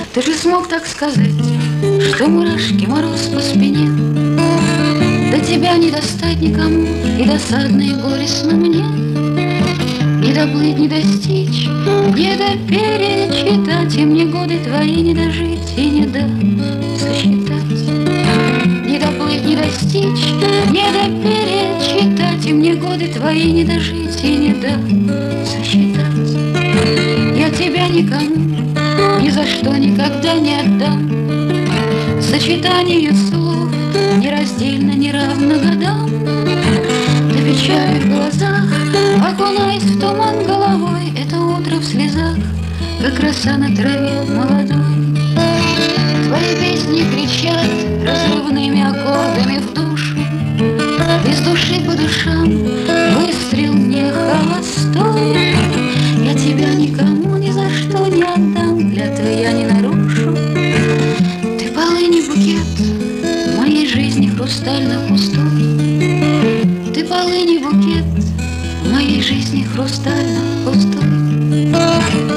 Ты же смог так сказать, что мурашки, мороз по спине. До тебя не достать никому, и досадно, и горестно мне. Не доплыть, не достичь, не доперечитать, и мне годы твои не дожить и не дососчитать. Не доплыть, не достичь, не доперечитать, и мне годы твои не дожить и не дососчитать. Я тебя никому ни за что никогда не отдам. Сочетание слов нераздельно, неравно годам. До печали в глазах, окунаясь в туман головой, это утро в слезах, как роса на траве молодой. Твои песни кричат разрывными аккордами в душу, из души по душам выстрел не холостой. Я тебя никому ни за что не отдам, клятвы я не нарушу. Ты полыни букет моей жизни хрустально пустой. Ты полыни букет моей жизни хрустально пустой.